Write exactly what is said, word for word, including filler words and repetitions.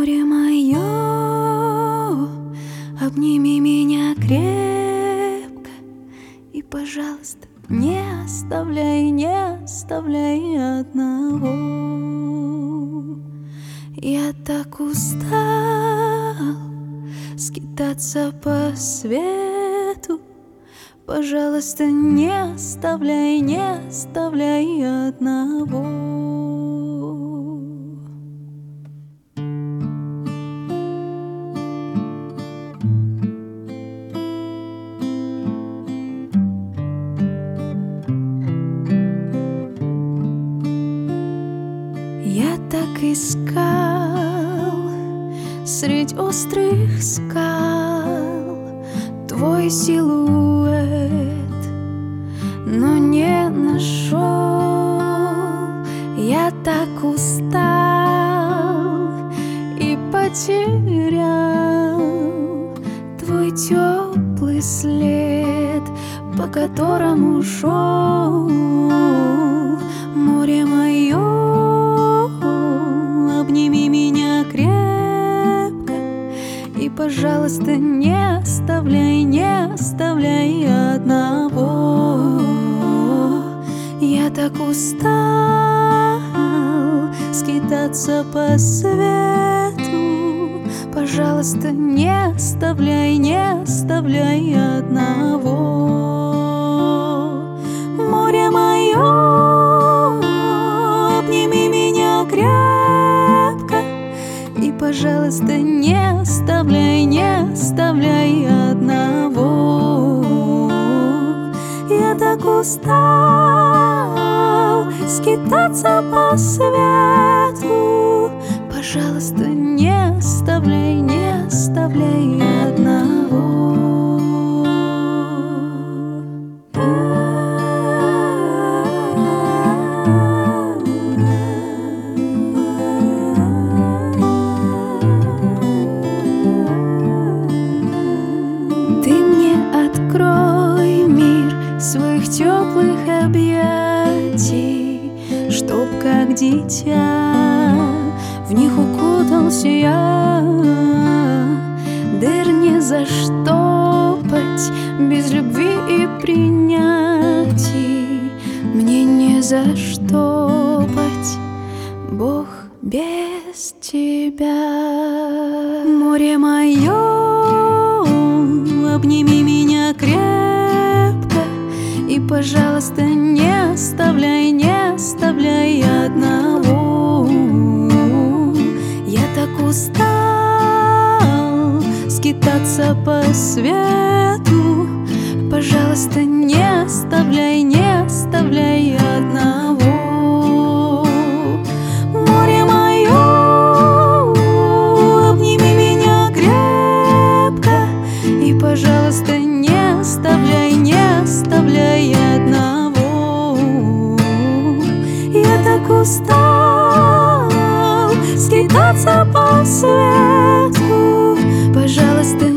Море мое, обними меня крепко и, пожалуйста, не оставляй, не оставляй одного. Я так устал скитаться по свету, пожалуйста, не оставляй, не оставляй одного. Я так искал средь острых скал твой силуэт, но не нашел. Я так устал и потерял твой теплый след, по которому шел. Море мое, обними меня крепко и, пожалуйста, не оставляй, не оставляй одного. Я так устал скитаться по свету, пожалуйста, не оставляй, не оставляй одного. Море мое, обними меня крепко и, пожалуйста, не оставляй, не оставляй одного. Я так устал скитаться по свету, пожалуйста, не оставляй, не оставляй одного. Открой мир своих теплых объятий, чтоб как дитя в них укутался я. Дыр не заштопать без любви и принятий, мне не заштопать, Бог, без тебя. Море мое, обними меня крепко и, пожалуйста, не оставляй, не оставляй одного. Я так устал скитаться по свету, пожалуйста, не оставляй, не оставляй одного. Море мое, обними меня крепко и, пожалуйста, не оставляй, не оставляй одного. Я так устал скитаться по свету, пожалуйста,